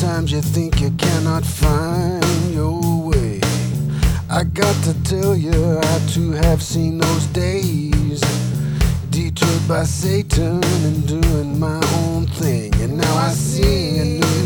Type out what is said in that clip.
Sometimes you think you cannot find your way. I got to tell you, I too have seen those days, detoured by Satan and doing my own thing. And now I sing a new